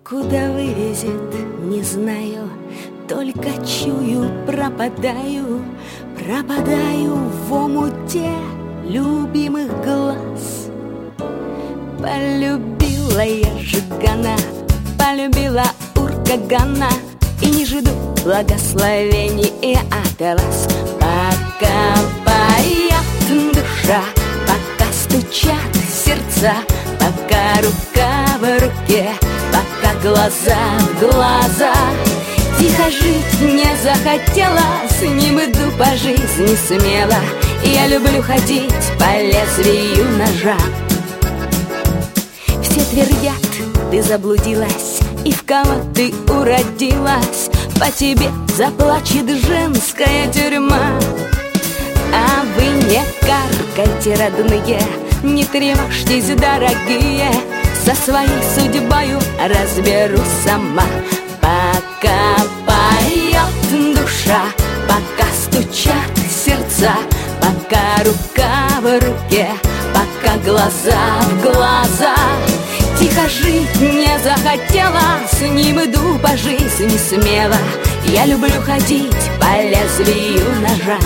Куда вывезет, не знаю, только чую, пропадаю, пропадаю в омуте любимых глаз. Полюбила я Жигана, полюбила уркагана, и не жду благословения от вас. Пока поет душа, пока стучат сердца, пока рука в руке, пока глаза в глаза. Тихо жить не захотела, с ним иду по жизни смело. Я люблю ходить по лезвию ножа. Все твердят, ты заблудилась, и в кого ты уродилась. По тебе заплачет женская тюрьма. А вы не каркайте, родные, не тревожьтесь, дорогие, со своей судьбою разберусь сама. Пока поет душа, пока стучат сердца, пока рука в руке, пока глаза в глаза. Тихо жить не захотела, с ним иду по жизни смело. Я люблю ходить по лезвию ножа.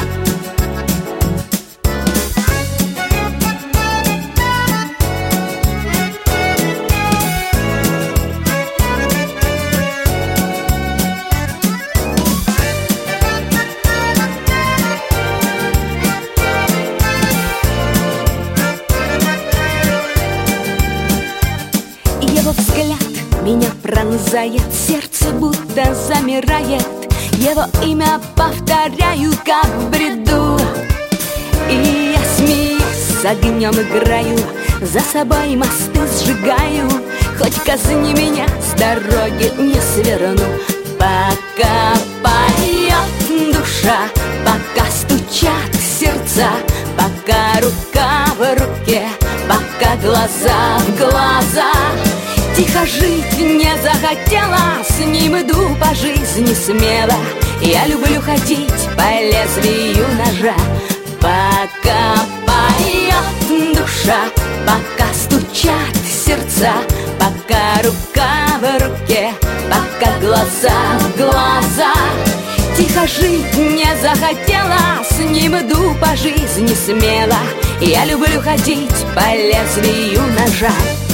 Его взгляд меня пронзает, сердце будто замирает. Его имя повторяю, как в бреду. И я, смеясь, с огнем играю, за собой мосты сжигаю. Хоть казни меня, с дороги не сверну. Пока поет душа, пока стучат сердца, пока рука в руке, пока глаза в глаза. Тихо жить не захотела, с ним иду по жизни смело. Я люблю ходить по лезвию ножа. Пока поет душа, пока стучат сердца, пока рука в руке, пока глаза в глаза. Тихо жить не захотела, с ним иду по жизни смело. Я люблю ходить по лезвию ножа.